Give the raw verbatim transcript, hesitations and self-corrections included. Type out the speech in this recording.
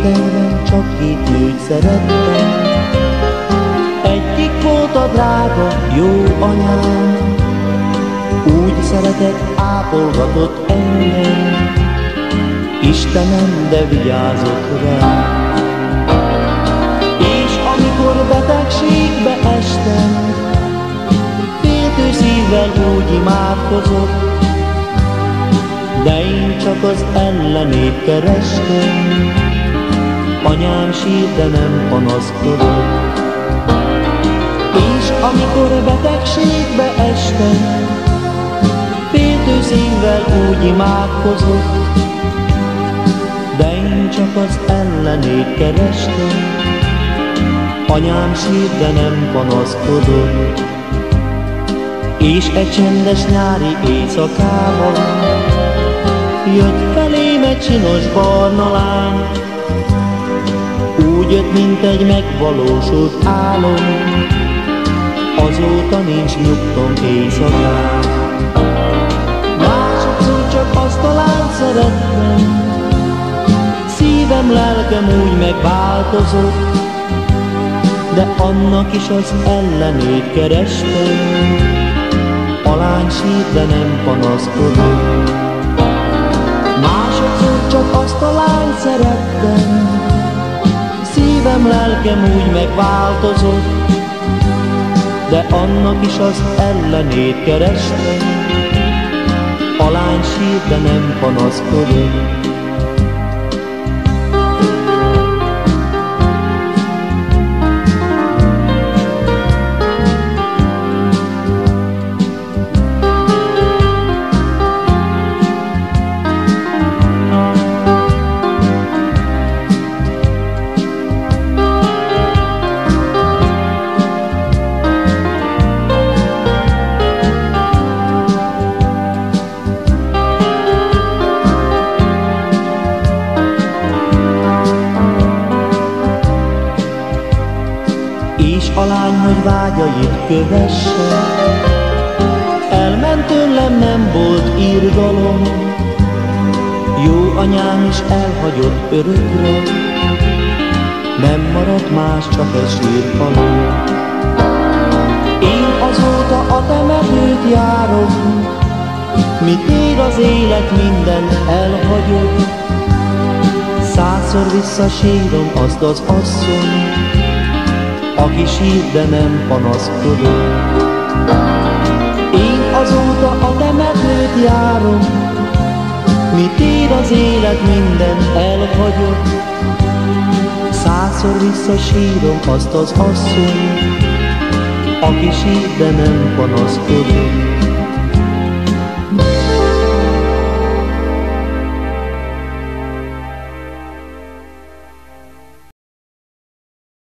Életemben csak két nőt szerettem, egyik volt a drága jó anyám, úgy szeretett, ápolgatott engem, Istenem, de vigyázott rám. És amikor betegségbe estem, féltő szívvel úgy imádkozott, de én csak az ellenét kerestem, anyám sír, de nem panaszkodott. És amikor betegségbe estem, féltő szívvel úgy imádkozott, de én csak az ellenét kerestem, anyám sír, de nem panaszkodott. És egy csendes nyári éjszakában jött felém egy csinos barna lány, úgy jött, mint egy megvalósult álom, azóta nincs nyugtom éjszakán. Másodszor csak azt a lányt szerettem, szívem, lelkem úgy megváltozott, de annak is az ellenét kerestem, a lány sír, de nem panaszkodott. Másodszor csak azt a lányt szerettem, szívem, lelkem úgy megváltozott, de annak is az ellenét kerestem, a lány sír, de nem panaszkodott. És a lány, hogy vágyait kövesse, elment tőlem, nem volt irgalom, jó anyám is elhagyott örökre, nem maradt más, csak egy sírfalom. Én azóta a temetőt járom, mit ér az élet, mindent elhagyott, százszor visszasírom azt az asszonyt, aki sír, de nem panaszkodott. Én azóta a temetőt járom, mit ér az élet, minden elhagyott, százszor visszasírom azt az asszonyt, aki sír, de nem panaszkodott.